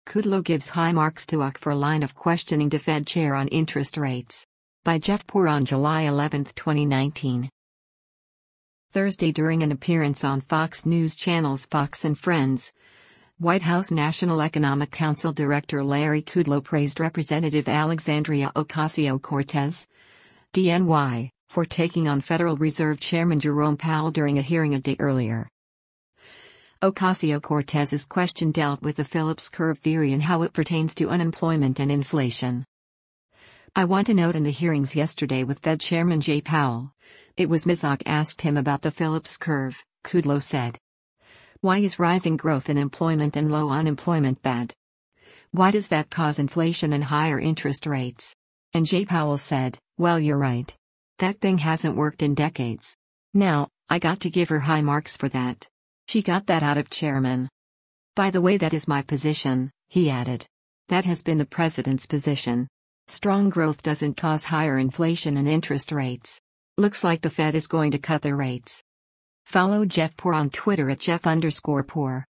Kudlow gives high marks to UC for line of questioning to Fed chair on interest rates. By Jeff Poor on July 11, 2019. Thursday, during an appearance on Fox News Channel's Fox and Friends, White House National Economic Council Director Larry Kudlow praised Representative Alexandria Ocasio-Cortez, DNY, for taking on Federal Reserve Chairman Jerome Powell during a hearing a day earlier. Ocasio-Cortez's question dealt with the Phillips curve theory and how it pertains to unemployment and inflation. "I want to note in the hearings yesterday with Fed Chairman Jay Powell, it was Ms. Ock asked him about the Phillips curve," Kudlow said. "Why is rising growth in employment and low unemployment bad? Why does that cause inflation and higher interest rates?" And Jay Powell said, "Well, you're right. That thing hasn't worked in decades. Now, I got to give her high marks for that. She got that out of Chairman. By the way, that is my position," he added. "That has been the president's position. Strong growth doesn't cause higher inflation and interest rates. Looks like the Fed is going to cut their rates." Follow Jeff Poor on Twitter at Jeff_Poor.